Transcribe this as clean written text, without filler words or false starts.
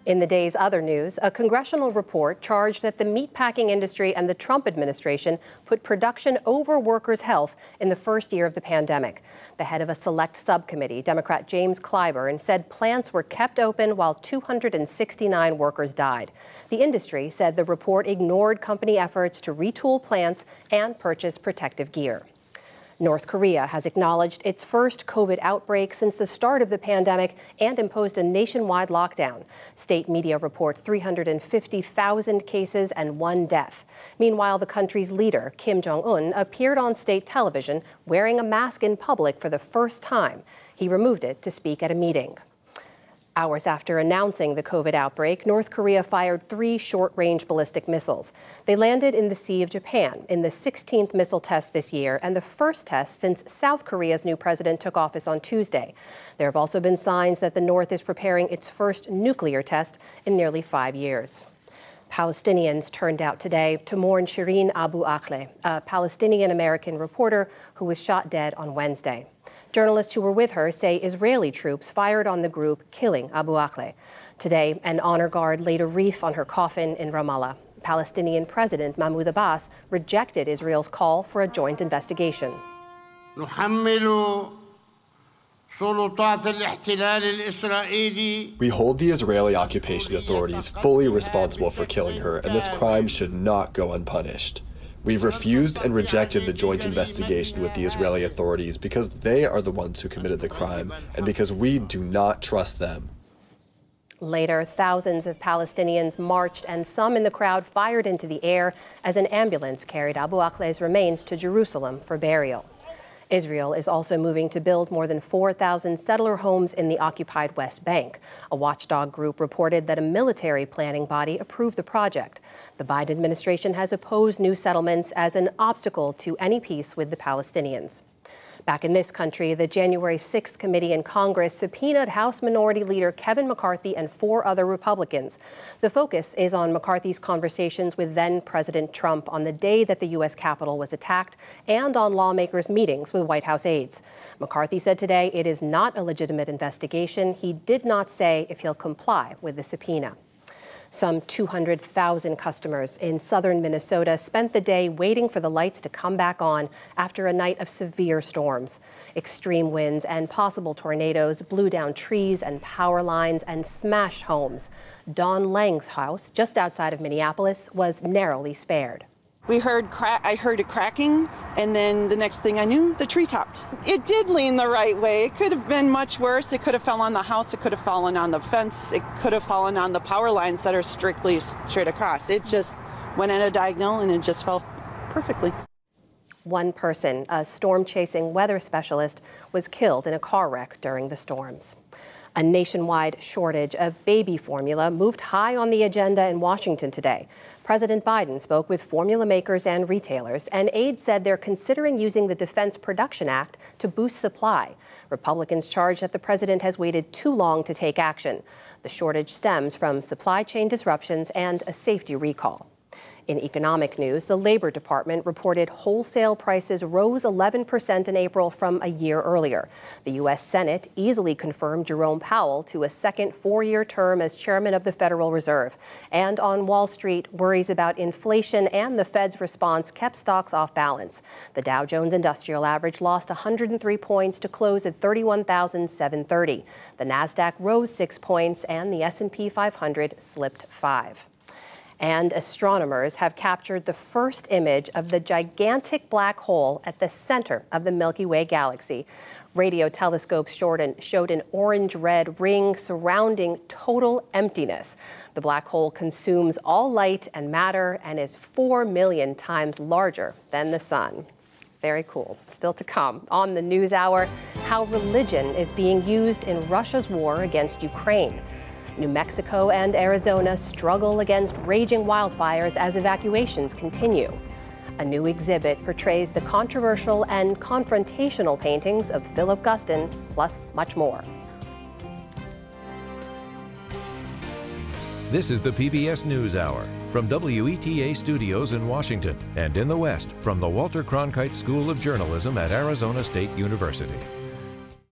In the day's other news, a congressional report charged that the meatpacking industry and the Trump administration put production over workers' health in the first year of the pandemic. The head of a select subcommittee, Democrat James Clyburn, said plants were kept open while 269 workers died. The industry said the report ignored company efforts to retool plants and purchase protective gear. North Korea has acknowledged its first COVID outbreak since the start of the pandemic and imposed a nationwide lockdown. State media report 350,000 cases and 1 death. Meanwhile, the country's leader, Kim Jong-un, appeared on state television wearing a mask in public for the first time. He removed it to speak at a meeting. Hours after announcing the COVID outbreak, North Korea fired 3 short-range ballistic missiles. They landed in the Sea of Japan in the 16th missile test this year and the first test since South Korea's new president took office on Tuesday. There have also been signs that the North is preparing its first nuclear test in nearly 5 years. Palestinians turned out today to mourn Shireen Abu Akleh, a Palestinian-American reporter who was shot dead on Wednesday. Journalists who were with her say Israeli troops fired on the group, killing Abu Akleh. Today, an honor guard laid a wreath on her coffin in Ramallah. Palestinian President Mahmoud Abbas rejected Israel's call for a joint investigation. We hold the Israeli occupation authorities fully responsible for killing her, and this crime should not go unpunished. We've refused and rejected the joint investigation with the Israeli authorities because they are the ones who committed the crime and because we do not trust them. Later, thousands of Palestinians marched and some in the crowd fired into the air as an ambulance carried Abu Akleh's remains to Jerusalem for burial. Israel is also moving to build more than 4,000 settler homes in the occupied West Bank. A watchdog group reported that a military planning body approved the project. The Biden administration has opposed new settlements as an obstacle to any peace with the Palestinians. Back in this country, the January 6th committee in Congress subpoenaed House Minority Leader Kevin McCarthy and 4 other Republicans. The focus is on McCarthy's conversations with then-President Trump on the day that the U.S. Capitol was attacked and on lawmakers' meetings with White House aides. McCarthy said today it is not a legitimate investigation. He did not say if he'll comply with the subpoena. Some 200,000 customers in southern Minnesota spent the day waiting for the lights to come back on after a night of severe storms. Extreme winds and possible tornadoes blew down trees and power lines and smashed homes. Dawn Lang's house, just outside of Minneapolis, was narrowly spared. I heard it cracking, and then the next thing I knew, the tree topped. It did lean the right way. It could have been much worse. It could have fallen on the house. It could have fallen on the fence. It could have fallen on the power lines that are strictly straight across. It just went at a diagonal, and it just fell perfectly. One person, a storm-chasing weather specialist, was killed in a car wreck during the storms. A nationwide shortage of baby formula moved high on the agenda in Washington today. President Biden spoke with formula makers and retailers, and aides said they're considering using the Defense Production Act to boost supply. Republicans charge that the president has waited too long to take action. The shortage stems from supply chain disruptions and a safety recall. In economic news, the Labor Department reported wholesale prices rose 11% in April from a year earlier. The U.S. Senate easily confirmed Jerome Powell to a second 4-year term as chairman of the Federal Reserve. And on Wall Street, worries about inflation and the Fed's response kept stocks off balance. The Dow Jones Industrial Average lost 103 points to close at 31,730. The Nasdaq rose 6 points and the S&P 500 slipped 5. And astronomers have captured the first image of the gigantic black hole at the center of the Milky Way galaxy. Radio telescopes showed an orange-red ring surrounding total emptiness. The black hole consumes all light and matter and is 4 million times larger than the sun. Very cool. Still to come on the NewsHour, how religion is being used in Russia's war against Ukraine. New Mexico and Arizona struggle against raging wildfires as evacuations continue. A new exhibit portrays the controversial and confrontational paintings of Philip Guston, plus much more. This is the PBS NewsHour from WETA Studios in Washington and in the West from the Walter Cronkite School of Journalism at Arizona State University.